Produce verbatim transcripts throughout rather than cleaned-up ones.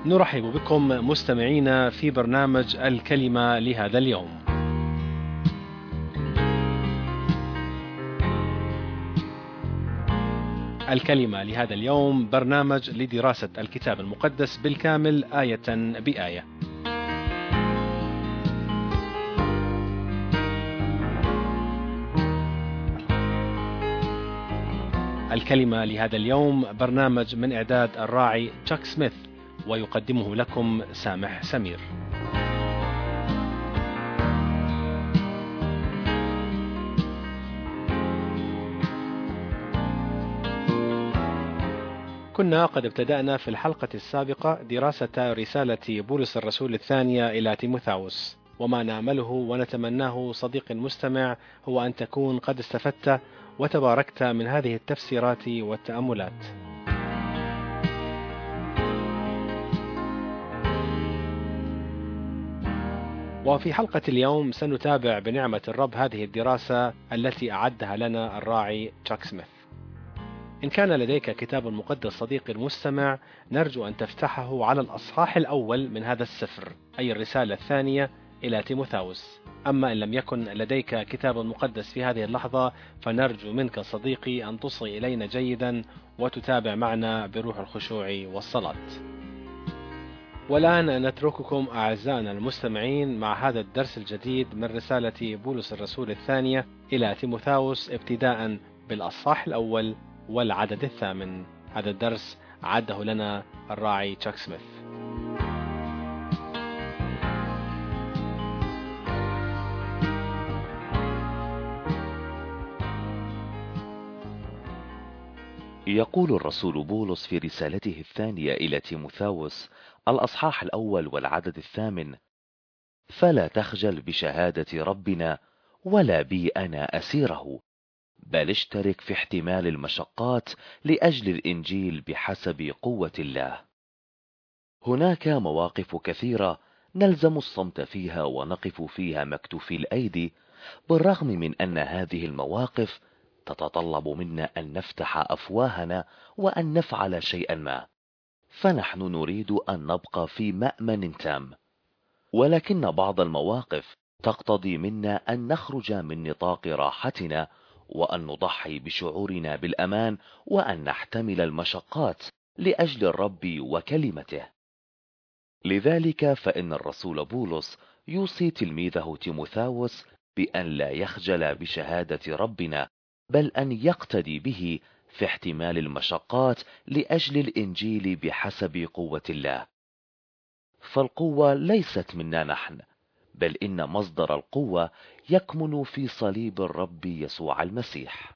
نرحب بكم مستمعينا في برنامج الكلمة لهذا اليوم. الكلمة لهذا اليوم برنامج لدراسة الكتاب المقدس بالكامل آية بآية. الكلمة لهذا اليوم برنامج من إعداد الراعي تشاك سميث، ويقدمه لكم سامح سمير. كنا قد ابتدأنا في الحلقة السابقة دراسة رسالة بولس الرسول الثانية إلى تيموثاوس، وما نأمله ونتمناه صديق المستمع هو أن تكون قد استفدت وتباركت من هذه التفسيرات والتأملات. وفي حلقة اليوم سنتابع بنعمة الرب هذه الدراسة التي أعدها لنا الراعي تشاك سميث. إن كان لديك كتاب مقدس صديقي المستمع، نرجو أن تفتحه على الأصحاح الأول من هذا السفر، أي الرسالة الثانية إلى تيموثاوس. أما إن لم يكن لديك كتاب مقدس في هذه اللحظة، فنرجو منك صديقي أن تصغي إلينا جيدا وتتابع معنا بروح الخشوع والصلاة. والآن نترككم أعزائنا المستمعين مع هذا الدرس الجديد من رسالة بولس الرسول الثانية إلى تيموثاوس، ابتداء بالأصحاح الأول والعدد الثامن. هذا الدرس عده لنا الراعي تشاك سميث. يقول الرسول بولس في رسالته الثانية إلى تيموثاوس الأصحاح الأول والعدد الثامن: فلا تخجل بشهادة ربنا ولا بي أنا أسيره، بل اشترك في احتمال المشقات لأجل الإنجيل بحسب قوة الله. هناك مواقف كثيرة نلزم الصمت فيها ونقف فيها مكتوفي الأيدي، بالرغم من أن هذه المواقف تتطلب منا أن نفتح أفواهنا وأن نفعل شيئا ما، فنحن نريد أن نبقى في مأمن تام. ولكن بعض المواقف تقتضي منا أن نخرج من نطاق راحتنا وأن نضحي بشعورنا بالأمان وأن نحتمل المشقات لأجل الرب وكلمته. لذلك فإن الرسول بولس يوصي تلميذه تيموثاوس بأن لا يخجل بشهادة ربنا، بل أن يقتدي به في احتمال المشقات لأجل الإنجيل بحسب قوة الله. فالقوة ليست منا نحن، بل إن مصدر القوة يكمن في صليب الرب يسوع المسيح.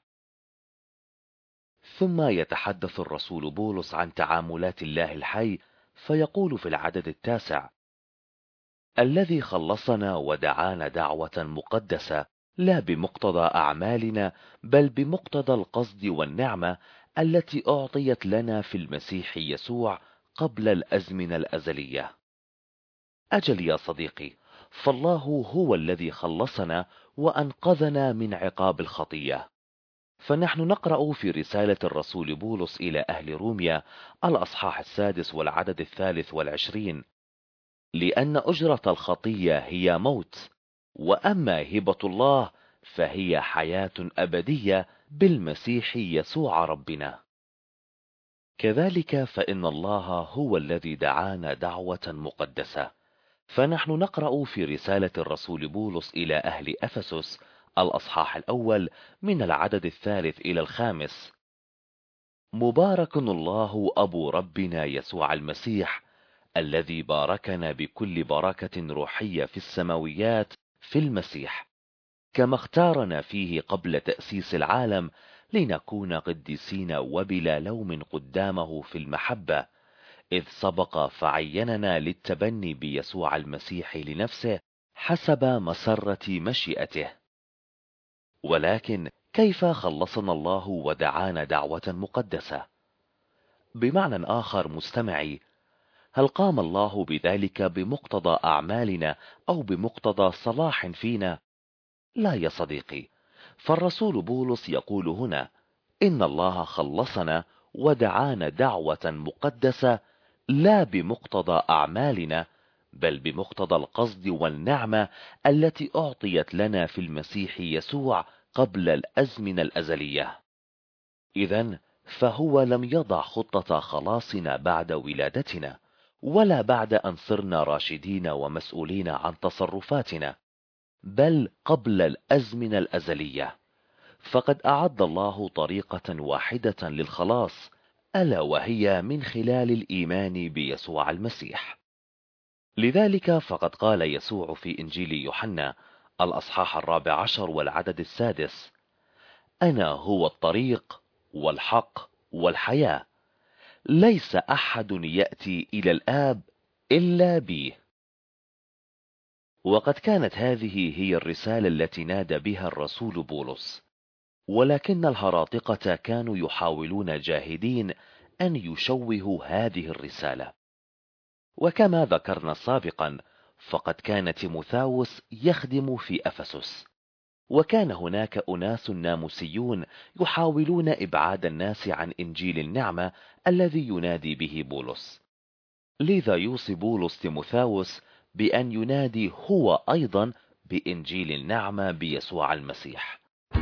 ثم يتحدث الرسول بولس عن تعاملات الله الحي، فيقول في العدد التاسع: الذي خلصنا ودعانا دعوة مقدسة، لا بمقتضى أعمالنا، بل بمقتضى القصد والنعمة التي أعطيت لنا في المسيح يسوع قبل الأزمنة الأزلية. أجل يا صديقي، فالله هو الذي خلصنا وأنقذنا من عقاب الخطية. فنحن نقرأ في رسالة الرسول بولس إلى أهل روميا الأصحاح السادس والعدد الثالث والعشرين: لأن أجرة الخطية هي موت، وأما هبة الله فهي حياة أبدية بالمسيح يسوع ربنا. كذلك فإن الله هو الذي دعانا دعوة مقدسة. فنحن نقرأ في رسالة الرسول بولس إلى أهل أفسس الأصحاح الأول من العدد الثالث إلى الخامس: مبارك الله أبو ربنا يسوع المسيح، الذي باركنا بكل بركة روحية في السماويات في المسيح، كما اختارنا فيه قبل تأسيس العالم لنكون قديسين وبلا لوم قدامه في المحبة، إذ سبق فعيننا للتبني بيسوع المسيح لنفسه حسب مسرة مشيئته. ولكن كيف خلصنا الله ودعانا دعوة مقدسة؟ بمعنى آخر مستمعي، هل قام الله بذلك بمقتضى أعمالنا أو بمقتضى صلاح فينا؟ لا يا صديقي، فالرسول بولس يقول هنا إن الله خلصنا ودعانا دعوة مقدسة لا بمقتضى أعمالنا، بل بمقتضى القصد والنعمة التي أعطيت لنا في المسيح يسوع قبل الأزمنة الأزلية. إذن فهو لم يضع خطة خلاصنا بعد ولادتنا، ولا بعد أن صرنا راشدين ومسؤولين عن تصرفاتنا، بل قبل الأزمنة الأزلية. فقد أعد الله طريقة واحدة للخلاص، ألا وهي من خلال الإيمان بيسوع المسيح. لذلك فقد قال يسوع في إنجيل يوحنا الأصحاح الرابع عشر والعدد السادس: أنا هو الطريق والحق والحياة، ليس أحد يأتي إلى الآب إلا بي. وقد كانت هذه هي الرسالة التي نادى بها الرسول بولس، ولكن الهراطقة كانوا يحاولون جاهدين أن يشوهوا هذه الرسالة. وكما ذكرنا سابقا، فقد كان تيموثاوس يخدم في أفسس، وكان هناك أناس ناموسيون يحاولون إبعاد الناس عن إنجيل النعمة الذي ينادي به بولس. لذا يوصي بولس تيموثاوس بأن ينادي هو أيضا بإنجيل النعمة بيسوع المسيح.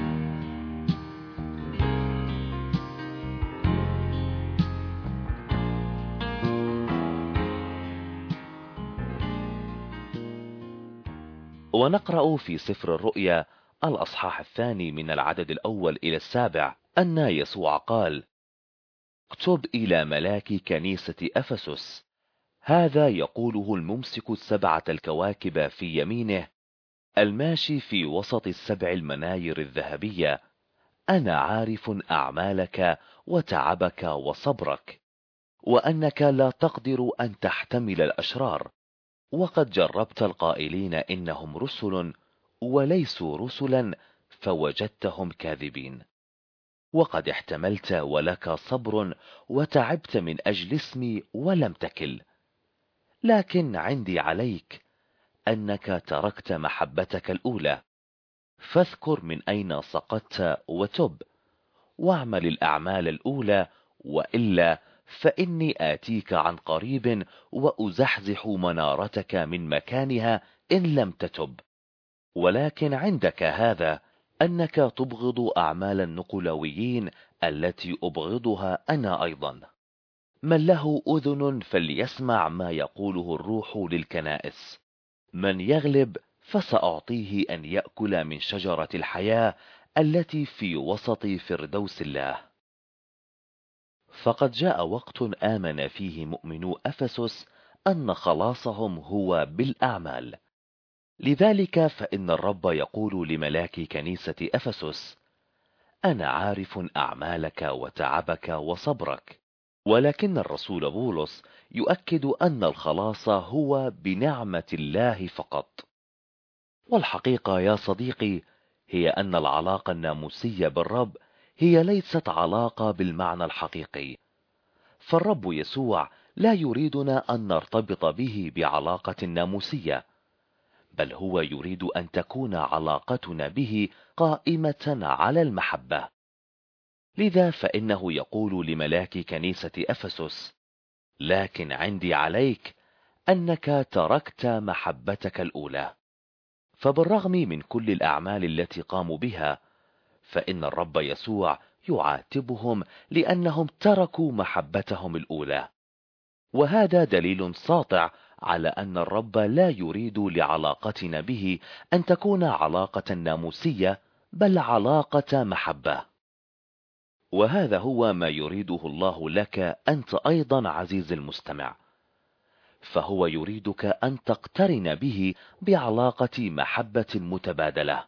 ونقرأ في سفر الرؤيا الأصحاح الثاني من العدد الأول إلى السابع أن يسوع قال: اكتب إلى ملاك كنيسة أفسس، هذا يقوله الممسك السبعة الكواكب في يمينه، الماشي في وسط السبع المناير الذهبية: أنا عارف أعمالك وتعبك وصبرك، وأنك لا تقدر أن تحتمل الأشرار، وقد جربت القائلين إنهم رسل وليسوا رسلا، فوجدتهم كاذبين. وقد احتملت ولك صبر، وتعبت من أجل اسمي ولم تكل. لكن عندي عليك أنك تركت محبتك الأولى، فاذكر من أين سقطت وتب، واعمل الأعمال الأولى، وإلا فإني آتيك عن قريب وأزحزح منارتك من مكانها إن لم تتب. ولكن عندك هذا، أنك تبغض أعمال النقلويين التي أبغضها أنا أيضا. من له أذن فليسمع ما يقوله الروح للكنائس. من يغلب فسأعطيه أن يأكل من شجرة الحياة التي في وسط فردوس الله. فقد جاء وقت آمن فيه مؤمنو أفسس أن خلاصهم هو بالأعمال. لذلك فإن الرب يقول لملاك كنيسة أفسس: أنا عارف أعمالك وتعبك وصبرك. ولكن الرسول بولس يؤكد أن الخلاص هو بنعمة الله فقط. والحقيقة يا صديقي هي أن العلاقة الناموسية بالرب هي ليست علاقة بالمعنى الحقيقي، فالرب يسوع لا يريدنا أن نرتبط به بعلاقة ناموسية، بل هو يريد أن تكون علاقتنا به قائمة على المحبة. لذا فإنه يقول لملاك كنيسة أفسس: لكن عندي عليك أنك تركت محبتك الأولى. فبالرغم من كل الأعمال التي قاموا بها، فإن الرب يسوع يعاتبهم لأنهم تركوا محبتهم الأولى. وهذا دليل ساطع على أن الرب لا يريد لعلاقتنا به أن تكون علاقة ناموسية، بل علاقة محبة. وهذا هو ما يريده الله لك أنت أيضا عزيز المستمع، فهو يريدك أن تقترن به بعلاقة محبة متبادلة.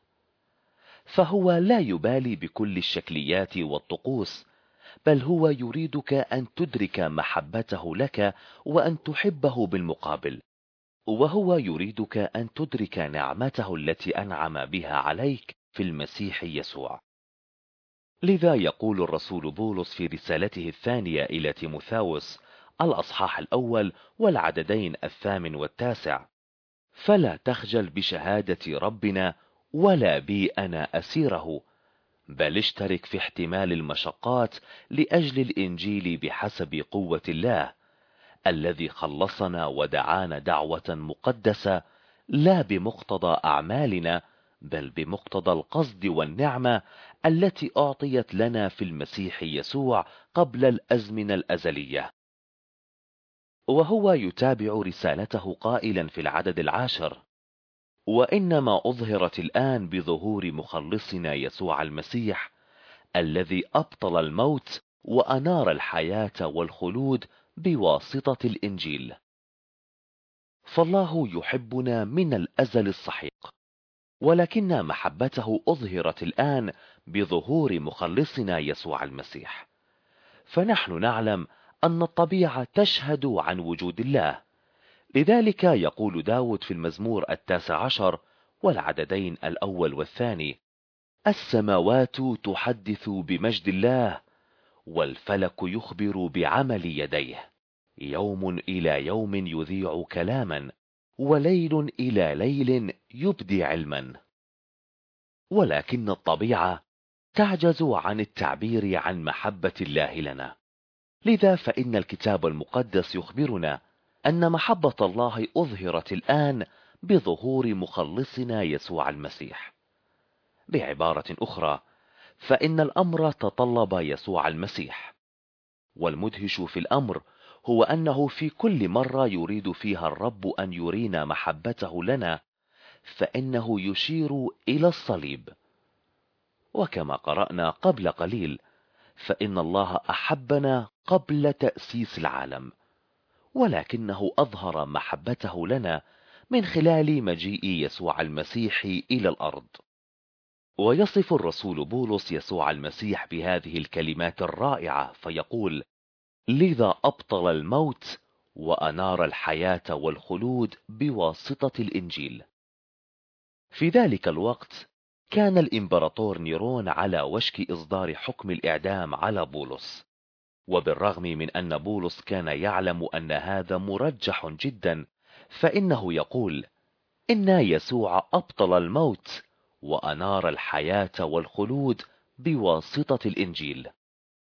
فهو لا يبالي بكل الشكليات والطقوس، بل هو يريدك أن تدرك محبته لك وأن تحبه بالمقابل، وهو يريدك أن تدرك نعمته التي أنعم بها عليك في المسيح يسوع. لذا يقول الرسول بولس في رسالته الثانية إلى تيموثاوس الأصحاح الأول والعددين الثامن والتاسع: فلا تخجل بشهادة ربنا ولا بي أنا أسيره، بل اشترك في احتمال المشقات لأجل الإنجيل بحسب قوة الله، الذي خلصنا ودعانا دعوة مقدسة لا بمقتضى أعمالنا، بل بمقتضى القصد والنعمة التي أعطيت لنا في المسيح يسوع قبل الأزمنة الأزلية. وهو يتابع رسالته قائلا في العدد العاشر: وإنما أظهرت الآن بظهور مخلصنا يسوع المسيح الذي أبطل الموت وأنار الحياة والخلود بواسطة الإنجيل. فالله يحبنا من الأزل السحيق، ولكن محبته أظهرت الآن بظهور مخلصنا يسوع المسيح. فنحن نعلم أن الطبيعة تشهد عن وجود الله، لذلك يقول داود في المزمور التاسع عشر والعددين الأول والثاني: السماوات تحدث بمجد الله، والفلك يخبر بعمل يديه، يوم إلى يوم يذيع كلاما، وليل إلى ليل يبدي علما. ولكن الطبيعة تعجز عن التعبير عن محبة الله لنا، لذا فإن الكتاب المقدس يخبرنا أن محبة الله أظهرت الآن بظهور مخلصنا يسوع المسيح. بعبارة أخرى، فإن الأمر تطلب يسوع المسيح. والمدهش في الأمر هو أنه في كل مرة يريد فيها الرب أن يرينا محبته لنا، فإنه يشير إلى الصليب. وكما قرأنا قبل قليل، فإن الله أحبنا قبل تأسيس العالم، ولكنه أظهر محبته لنا من خلال مجيء يسوع المسيح إلى الأرض. ويصف الرسول بولس يسوع المسيح بهذه الكلمات الرائعة فيقول: لذا أبطل الموت وأنار الحياة والخلود بواسطة الإنجيل. في ذلك الوقت كان الإمبراطور نيرون على وشك إصدار حكم الإعدام على بولس، وبالرغم من أن بولس كان يعلم أن هذا مرجح جدا، فإنه يقول: إن يسوع أبطل الموت وأنار الحياة والخلود بواسطة الإنجيل.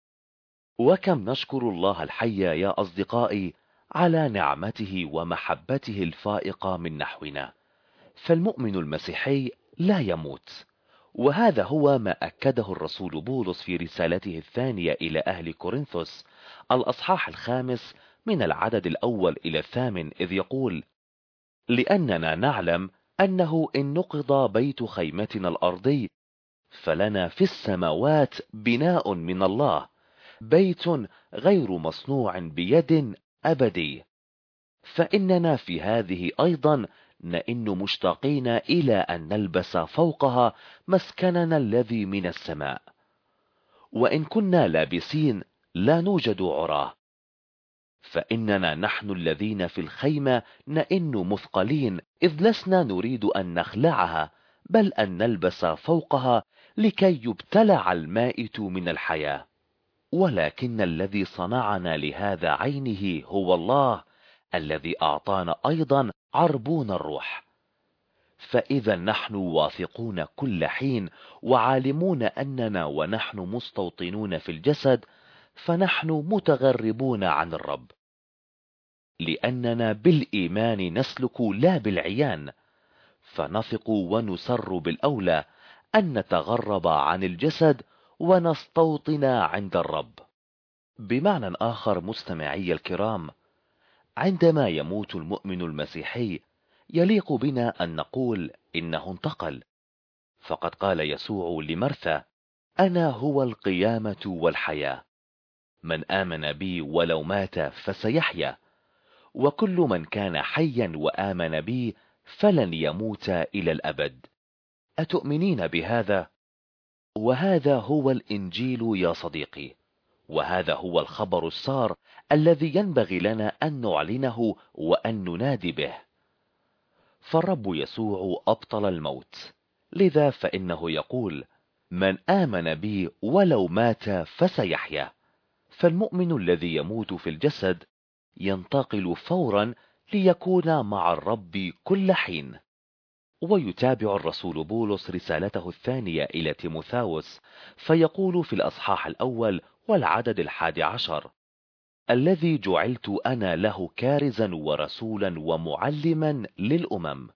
وكم نشكر الله الحي يا أصدقائي على نعمته ومحبته الفائقة من نحونا. فالمؤمن المسيحي لا يموت، وهذا هو ما أكده الرسول بولس في رسالته الثانية إلى أهل كورنثوس الأصحاح الخامس من العدد الأول إلى الثامن، إذ يقول: لأننا نعلم أنه إن نقض بيت خيمتنا الأرضي فلنا في السماوات بناء من الله، بيت غير مصنوع بيد أبدي. فإننا في هذه أيضا نئن مشتاقين إلى أن نلبس فوقها مسكننا الذي من السماء، وإن كنا لابسين لا نوجد عراه. فإننا نحن الذين في الخيمة نئن مثقلين، إذ لسنا نريد أن نخلعها، بل أن نلبس فوقها لكي يبتلع المائت من الحياة. ولكن الذي صنعنا لهذا عينه هو الله، الذي أعطانا أيضا عربون الروح. فإذا نحن واثقون كل حين وعالمون أننا ونحن مستوطنون في الجسد فنحن متغربون عن الرب، لأننا بالإيمان نسلك لا بالعيان، فنثق ونسر بالأولى أن نتغرب عن الجسد ونستوطن عند الرب. بمعنى آخر مستمعي الكرام، عندما يموت المؤمن المسيحي يليق بنا أن نقول إنه انتقل، فقد قال يسوع لمرثا: أنا هو القيامة والحياة، من آمن بي ولو مات فسيحيا، وكل من كان حيا وآمن بي فلن يموت إلى الأبد. أتؤمنين بهذا؟ وهذا هو الإنجيل يا صديقي، وهذا هو الخبر السار الذي ينبغي لنا أن نعلنه وأن ننادي به. فالرب يسوع أبطل الموت، لذا فإنه يقول: من آمن بي ولو مات فسيحيا. فالمؤمن الذي يموت في الجسد ينتقل فورا ليكون مع الرب كل حين. ويتابع الرسول بولس رسالته الثانية إلى تيموثاوس فيقول في الأصحاح الأول والعدد الحادي عشر: الذي جعلت أنا له كارزا ورسولا ومعلما للأمم.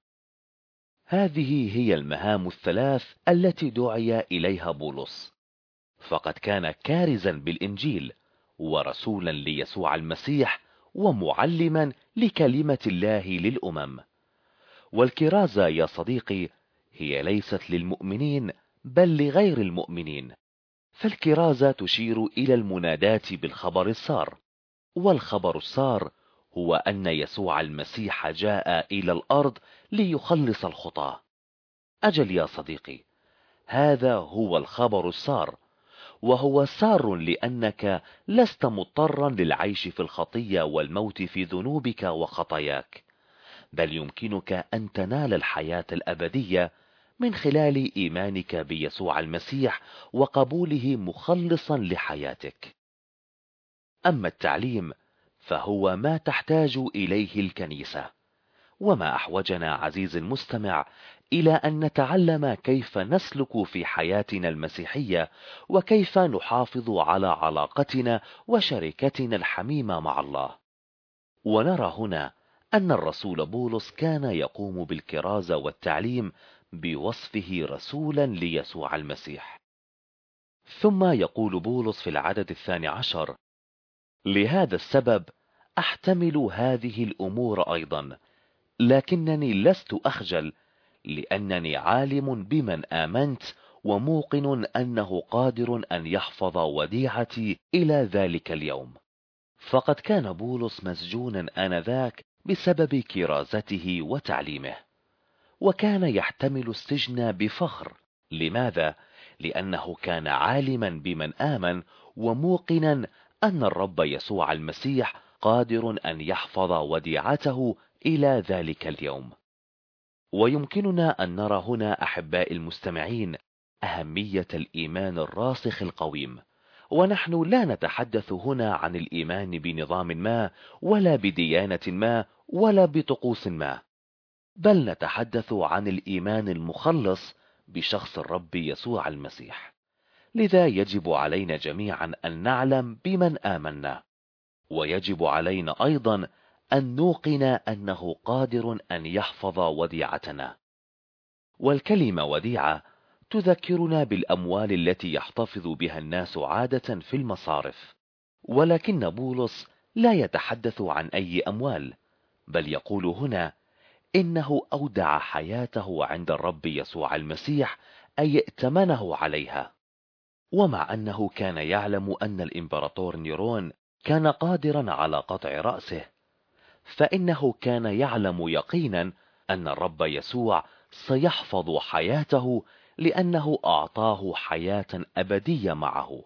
هذه هي المهام الثلاث التي دعي إليها بولس، فقد كان كارزا بالإنجيل، ورسولا ليسوع المسيح، ومعلما لكلمة الله للأمم. والكرازة يا صديقي هي ليست للمؤمنين بل لغير المؤمنين، فالكرازة تشير إلى المنادات بالخبر السار، والخبر السار هو أن يسوع المسيح جاء إلى الأرض ليخلص الخطاة. أجل يا صديقي، هذا هو الخبر السار، وهو سار لأنك لست مضطرا للعيش في الخطية والموت في ذنوبك وخطاياك، بل يمكنك أن تنال الحياة الأبدية من خلال إيمانك بيسوع المسيح وقبوله مخلصا لحياتك. أما التعليم فهو ما تحتاج إليه الكنيسة، وما أحوجنا عزيزي المستمع إلى أن نتعلم كيف نسلك في حياتنا المسيحية، وكيف نحافظ على علاقتنا وشركتنا الحميمة مع الله. ونرى هنا أن الرسول بولس كان يقوم بالكرازة والتعليم بوصفه رسولا ليسوع المسيح. ثم يقول بولس في العدد الثاني عشر: لهذا السبب أحتمل هذه الأمور أيضا، لكنني لست أخجل، لأنني عالم بمن آمنت، وموقن أنه قادر أن يحفظ وديعتي إلى ذلك اليوم. فقد كان بولس مسجونا آنذاك بسبب كرازته وتعليمه، وكان يحتمل السجن بفخر. لماذا؟ لأنه كان عالما بمن آمن، وموقنا أن الرب يسوع المسيح قادر أن يحفظ وديعته إلى ذلك اليوم. ويمكننا أن نرى هنا أحباء المستمعين أهمية الإيمان الراسخ القويم. ونحن لا نتحدث هنا عن الإيمان بنظام ما، ولا بديانة ما، ولا بطقوس ما، بل نتحدث عن الإيمان المخلص بشخص الرب يسوع المسيح. لذا يجب علينا جميعا أن نعلم بمن آمنا، ويجب علينا أيضا أن نوقن أنه قادر أن يحفظ وديعتنا. والكلمة وديعة تذكرنا بالأموال التي يحتفظ بها الناس عادة في المصارف، ولكن بولس لا يتحدث عن أي أموال، بل يقول هنا إنه أودع حياته عند الرب يسوع المسيح، أي ائتمنه عليها. ومع أنه كان يعلم أن الإمبراطور نيرون كان قادرا على قطع رأسه، فإنه كان يعلم يقينا أن الرب يسوع سيحفظ حياته، لأنه أعطاه حياة أبدية معه.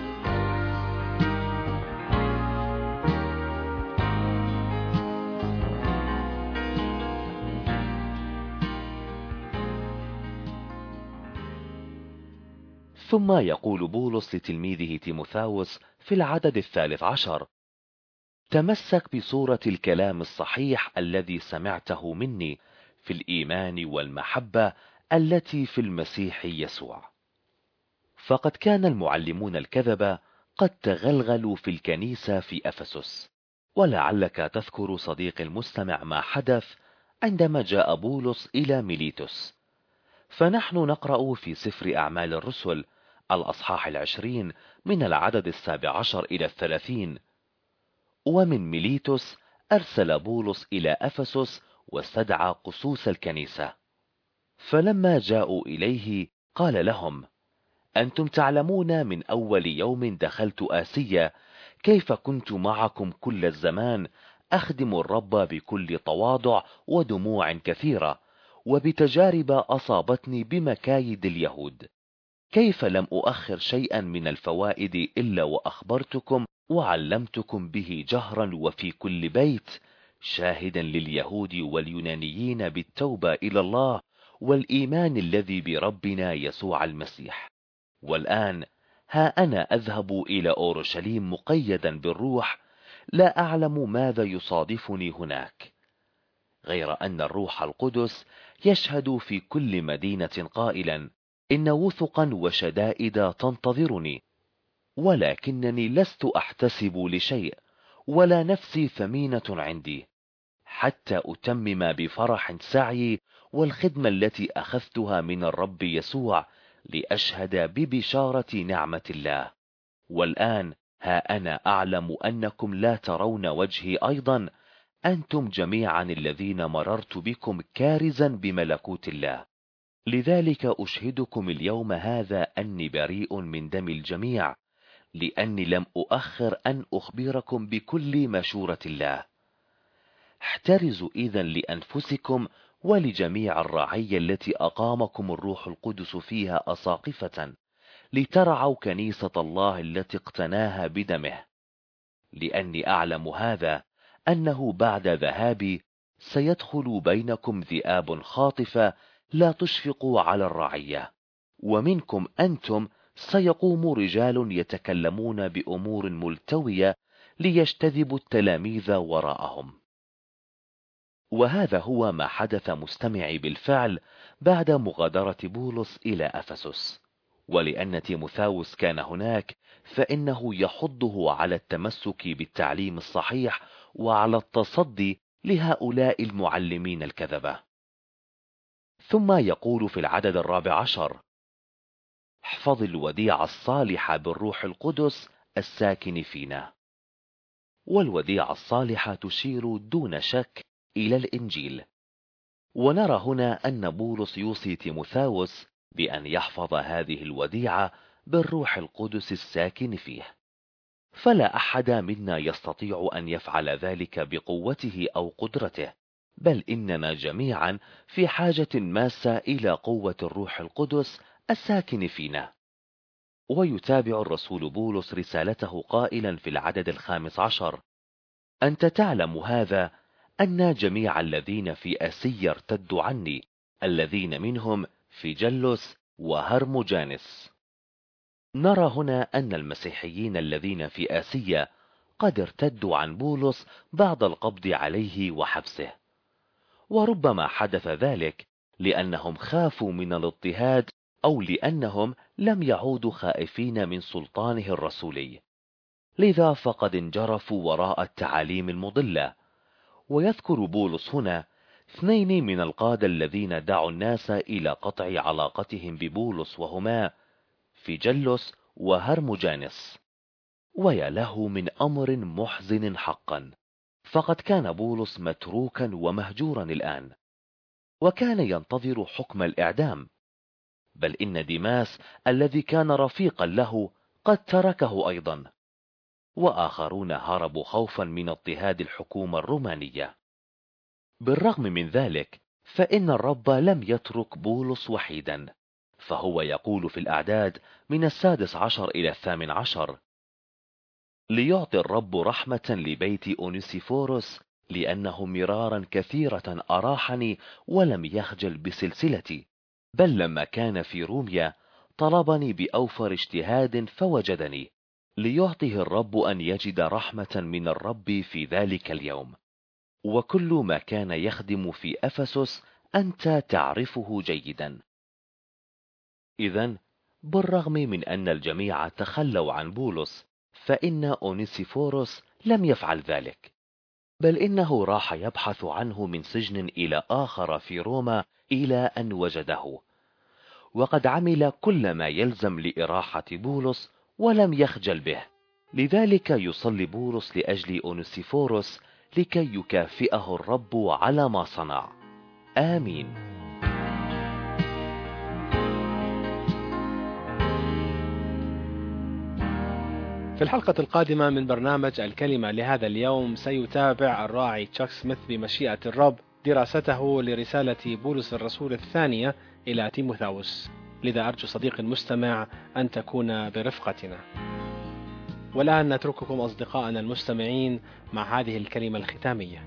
ثم يقول بولس لتلميذه تيموثاوس في العدد الثالث عشر: تمسك بصورة الكلام الصحيح الذي سمعته مني في الإيمان والمحبة التي في المسيح يسوع. فقد كان المعلمون الكذبة قد تغلغلوا في الكنيسة في أفسس، ولعلك تذكر صديق المستمع ما حدث عندما جاء بولس إلى ميليتوس. فنحن نقرأ في سفر أعمال الرسل الأصحاح العشرين من العدد السابع عشر إلى الثلاثين: ومن ميليتوس أرسل بولس إلى أفسس واستدعى قسوس الكنيسة، فلما جاءوا إليه قال لهم: أنتم تعلمون من أول يوم دخلت آسيا كيف كنت معكم كل الزمان أخدم الرب بكل تواضع ودموع كثيرة، وبتجارب أصابتني بمكايد اليهود، كيف لم أؤخر شيئا من الفوائد إلا وأخبرتكم وعلمتكم به جهرا وفي كل بيت، شاهدا لليهود واليونانيين بالتوبة إلى الله والإيمان الذي بربنا يسوع المسيح. والآن ها أنا أذهب إلى أورشليم مقيدا بالروح، لا أعلم ماذا يصادفني هناك، غير أن الروح القدس يشهد في كل مدينة قائلا إن وثقا وشدائد تنتظرني، ولكنني لست أحتسب لشيء، ولا نفسي ثمينة عندي، حتى أتمم بفرح سعي والخدمة التي أخذتها من الرب يسوع لأشهد ببشارة نعمة الله. والآن ها أنا أعلم أنكم لا ترون وجهي أيضا، أنتم جميعا الذين مررت بكم كارزا بملكوت الله. لذلك أشهدكم اليوم هذا أني بريء من دم الجميع، لأني لم أؤخر أن أخبركم بكل مشورة الله. احترزوا إذن لأنفسكم ولجميع الرعية التي أقامكم الروح القدس فيها أساقفة، لترعوا كنيسة الله التي اقتناها بدمه. لأني أعلم هذا، أنه بعد ذهابي سيدخل بينكم ذئاب خاطفة لا تشفقوا على الرعية، ومنكم أنتم سيقوم رجال يتكلمون بأمور ملتوية ليجتذبوا التلاميذ وراءهم. وهذا هو ما حدث مستمعي بالفعل بعد مغادرة بولس إلى أفسس. ولأن تيموثاوس كان هناك، فإنه يحضه على التمسك بالتعليم الصحيح وعلى التصدي لهؤلاء المعلمين الكذبة. ثم يقول في العدد الرابع عشر: احفظ الوديعة الصالحة بالروح القدس الساكن فينا. والوديعة الصالحة تشير دون شك إلى الإنجيل. ونرى هنا أن بولس يوصي تيموثاوس بأن يحفظ هذه الوديعة بالروح القدس الساكن فيه، فلا أحد منا يستطيع أن يفعل ذلك بقوته أو قدرته، بل إننا جميعا في حاجة ماسة إلى قوة الروح القدس الساكن فينا. ويتابع الرسول بولس رسالته قائلا في العدد الخامس عشر: أنت تعلم هذا، أن جميع الذين في آسيا ارتدوا عني، الذين منهم فيجلس وهرمجانس. نرى هنا أن المسيحيين الذين في آسيا قد ارتدوا عن بولس بعد القبض عليه وحبسه، وربما حدث ذلك لأنهم خافوا من الاضطهاد، أو لأنهم لم يعودوا خائفين من سلطانه الرسولي، لذا فقد انجرفوا وراء التعاليم المضلة. ويذكر بولس هنا اثنين من القادة الذين دعوا الناس إلى قطع علاقتهم ببولس، وهما فيجلس وهرمجانس. ويا له من أمر محزن حقا، فقد كان بولس متروكا ومهجورا الآن، وكان ينتظر حكم الإعدام، بل إن ديماس الذي كان رفيقا له قد تركه أيضا، وآخرون هربوا خوفا من اضطهاد الحكومة الرومانية. بالرغم من ذلك، فإن الرب لم يترك بولس وحيدا، فهو يقول في الأعداد من السادس عشر إلى الثامن عشر: ليعطي الرب رحمة لبيت أونيسيفوروس، لأنه مرارا كثيرة أراحني ولم يخجل بسلسلتي، بل لما كان في روميا طلبني بأوفر اجتهاد فوجدني، ليعطيه الرب أن يجد رحمة من الرب في ذلك اليوم. وكل ما كان يخدم في أفسس أنت تعرفه جيدا. إذن بالرغم من أن الجميع تخلوا عن بولس، فإن أونيسيفوروس لم يفعل ذلك، بل إنه راح يبحث عنه من سجن إلى آخر في روما إلى أن وجده، وقد عمل كل ما يلزم لإراحة بولس ولم يخجل به. لذلك يصلي بولس لأجل أونيسيفوروس لكي يكافئه الرب على ما صنع. آمين. في الحلقة القادمة من برنامج الكلمة لهذا اليوم سيتابع الراعي تشاك سميث بمشيئة الرب دراسته لرسالة بولس الرسول الثانية إلى تيموثاوس، لذا أرجو صديق المستمع أن تكون برفقتنا. والآن نترككم أصدقائنا المستمعين مع هذه الكلمة الختامية.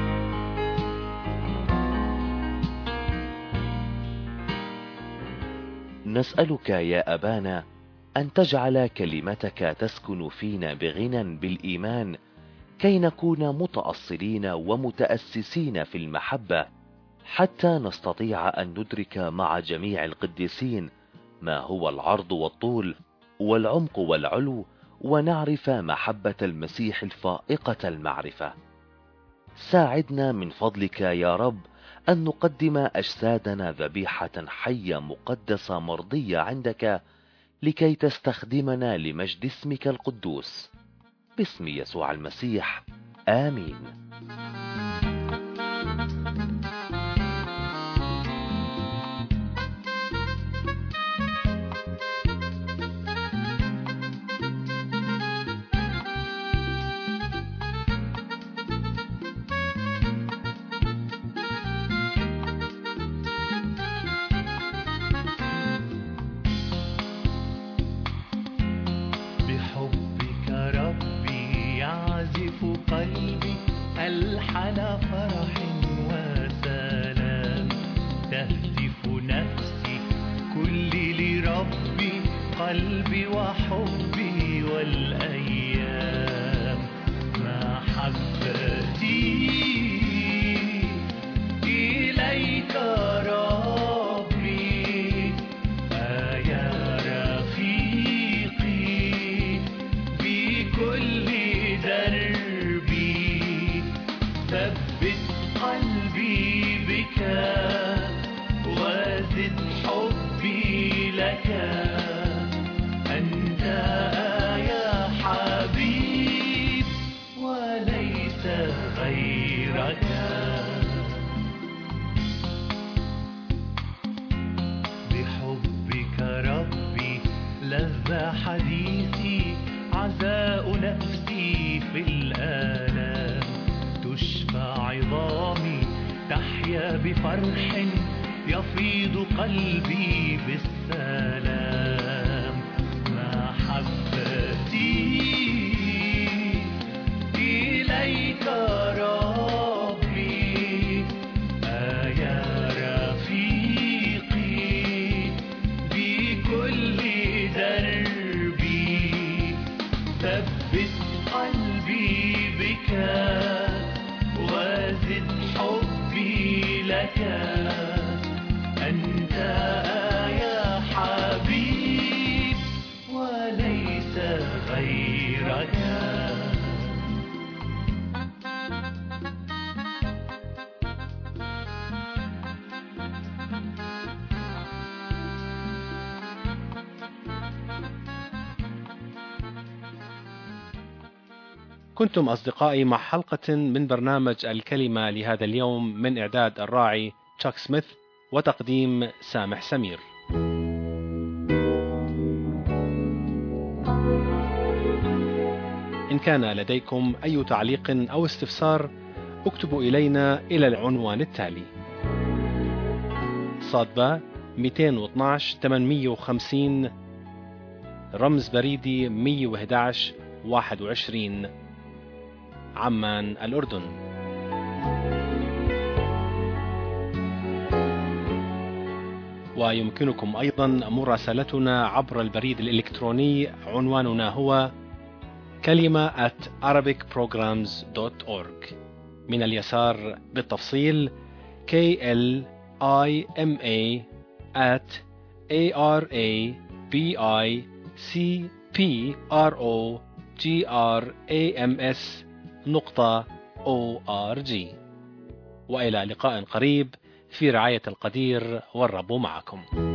نسألك يا أبانا أن تجعل كلمتك تسكن فينا بغنى بالإيمان، كي نكون متأصلين ومتأسسين في المحبة، حتى نستطيع أن ندرك مع جميع القديسين ما هو العرض والطول والعمق والعلو ونعرف محبة المسيح الفائقة المعرفة. ساعدنا من فضلك يا رب أن نقدم أجسادنا ذبيحة حية مقدسة مرضية عندك، لكي تستخدمنا لمجد اسمك القدوس. باسم يسوع المسيح، آمين. قلبي ألحن فرح وسلام، تهتف نفسي كل لربي، قلبي وحبي والأيام. محبتي إليك ربي، يا رفيقي بكل دربي، ثبت قلبي بك وزد حبي لك، أنت يا حبيب وليس غيرك. بحبك ربي لذ حديثي، عزاء نفسي في الآلام، تشفى عظامي تحيا بفرح، يفيض قلبي بالسلام. محبتي إليك ربي، يا رفيقي بكل دربي، ثبت قلبي بك وزد حبي لك، أنت يا حبيب وليس غيرك. كنتم أصدقائي مع حلقة من برنامج الكلمة لهذا اليوم، من إعداد الراعي تشاك سميث وتقديم سامح سمير. إن كان لديكم أي تعليق أو استفسار، اكتبوا إلينا إلى العنوان التالي: صادبة مئتين واثناشر ثمانمئة وخمسين، رمز بريدي مئة وأحد عشر واحد وعشرين، عمان الأردن. ويمكنكم أيضا مراسلتنا عبر البريد الإلكتروني، عنواننا هو كلمة at arabic programs dot org. من اليسار بالتفصيل K L I M A at A R A B I C P R O G R A M S نقطة أو آر جي. وإلى لقاء قريب في رعاية القدير، والرب معكم.